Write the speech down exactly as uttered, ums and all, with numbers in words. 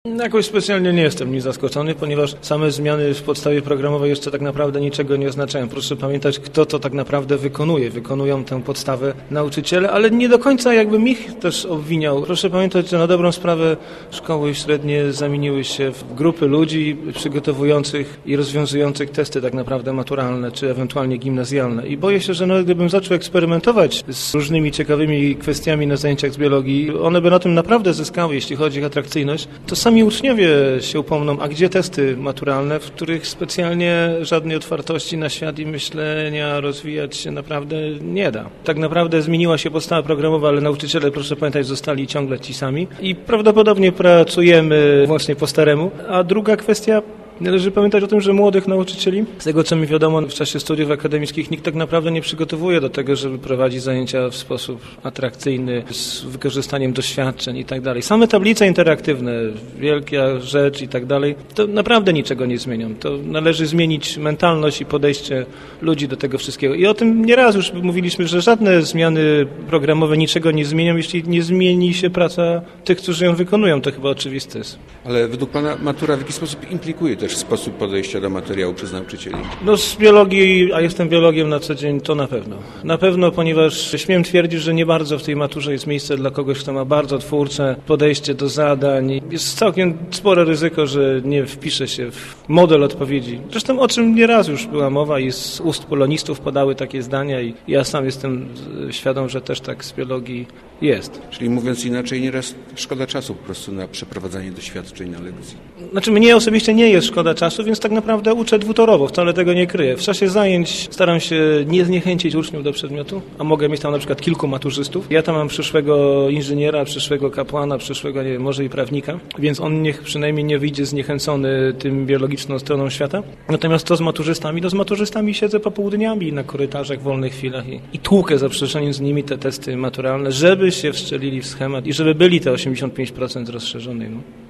Jakoś specjalnie nie jestem nim zaskoczony, ponieważ same zmiany w podstawie programowej jeszcze tak naprawdę niczego nie oznaczają. Proszę pamiętać, kto to tak naprawdę wykonuje. Wykonują tę podstawę nauczyciele, ale nie do końca jakbym ich też obwiniał. Proszę pamiętać, że na dobrą sprawę szkoły średnie zamieniły się w grupy ludzi przygotowujących i rozwiązujących testy tak naprawdę maturalne, czy ewentualnie gimnazjalne. I boję się, że nawet gdybym zaczął eksperymentować z różnymi ciekawymi kwestiami na zajęciach z biologii, one by na tym naprawdę zyskały, jeśli chodzi o ich atrakcyjność. To sami uczniowie się upomną, a gdzie testy maturalne, w których specjalnie żadnej otwartości na świat i myślenia rozwijać się naprawdę nie da. Tak naprawdę zmieniła się podstawa programowa, ale nauczyciele, proszę pamiętać, zostali ciągle ci sami i prawdopodobnie pracujemy właśnie po staremu. A druga kwestia, należy pamiętać o tym, że młodych nauczycieli, z tego co mi wiadomo, w czasie studiów akademickich nikt tak naprawdę nie przygotowuje do tego, żeby prowadzić zajęcia w sposób atrakcyjny, z wykorzystaniem doświadczeń i tak dalej. Same tablice interaktywne, wielka rzecz i tak dalej, to naprawdę niczego nie zmienią. To należy zmienić mentalność i podejście ludzi do tego wszystkiego. I o tym nieraz już mówiliśmy, że żadne zmiany programowe niczego nie zmienią, jeśli nie zmieni się praca tych, którzy ją wykonują. To chyba oczywiste jest. Ale według Pana matura w jakiś sposób implikuje też sposób podejścia do materiału przez nauczycieli? No z biologii, a jestem biologiem na co dzień, to na pewno. Na pewno, ponieważ śmiem twierdzić, że nie bardzo w tej maturze jest miejsce dla kogoś, kto ma bardzo twórcze podejście do zadań. Jest całkiem spore ryzyko, że nie wpisze się w model odpowiedzi. Zresztą o czym nieraz już była mowa i z ust polonistów padały takie zdania i ja sam jestem świadom, że też tak z biologii jest. Czyli mówiąc inaczej, nieraz szkoda czasu po prostu na przeprowadzanie doświadczeń na lekcji. Znaczy mnie osobiście nie jest szkoda czasu, więc tak naprawdę uczę dwutorowo, wcale tego nie kryję. W czasie zajęć staram się nie zniechęcić uczniów do przedmiotu, a mogę mieć tam na przykład kilku maturzystów. Ja tam mam przyszłego inżyniera, przyszłego kapłana, przyszłego, nie wiem, może i prawnika, więc on niech przynajmniej nie wyjdzie zniechęcony tym biologiczną stroną świata. Natomiast to z maturzystami, to z maturzystami siedzę popołudniami na korytarzach w wolnych chwilach i, i tłukę za przeproszeniem z nimi te testy maturalne, żeby się wstrzelili w schemat i żeby byli te osiemdziesiąt pięć procent rozszerzonej. No.